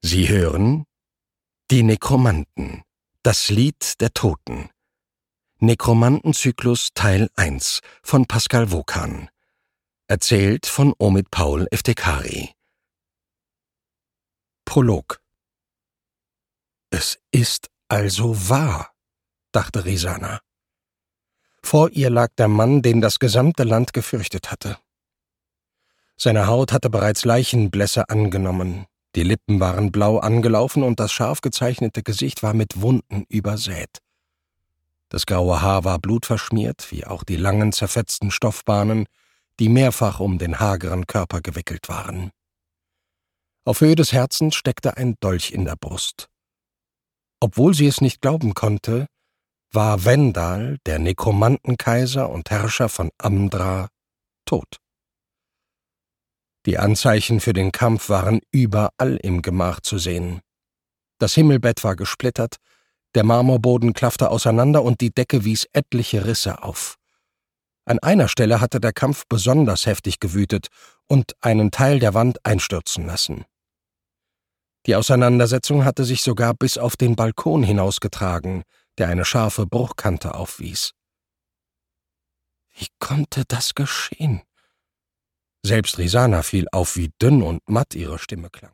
Sie hören Die Nekromanten, das Lied der Toten. Nekromantenzyklus Teil 1 von Pascal Wokan. Erzählt von Omid Paul Eftekhari. Prolog. Es ist also wahr, dachte Rhysana. Vor ihr lag der Mann, den das gesamte Land gefürchtet hatte. Seine Haut hatte bereits Leichenblässe angenommen, die Lippen waren blau angelaufen und das scharf gezeichnete Gesicht war mit Wunden übersät. Das graue Haar war blutverschmiert, wie auch die langen, zerfetzten Stoffbahnen, die mehrfach um den hageren Körper gewickelt waren. Auf Höhe des Herzens steckte ein Dolch in der Brust. Obwohl sie es nicht glauben konnte, war Wendal, der Nekromantenkaiser und Herrscher von Amdra, tot. Die Anzeichen für den Kampf waren überall im Gemach zu sehen. Das Himmelbett war gesplittert, der Marmorboden klaffte auseinander und die Decke wies etliche Risse auf. An einer Stelle hatte der Kampf besonders heftig gewütet und einen Teil der Wand einstürzen lassen. Die Auseinandersetzung hatte sich sogar bis auf den Balkon hinausgetragen, der eine scharfe Bruchkante aufwies. Wie konnte das geschehen? Selbst Rhysana fiel auf, wie dünn und matt ihre Stimme klang.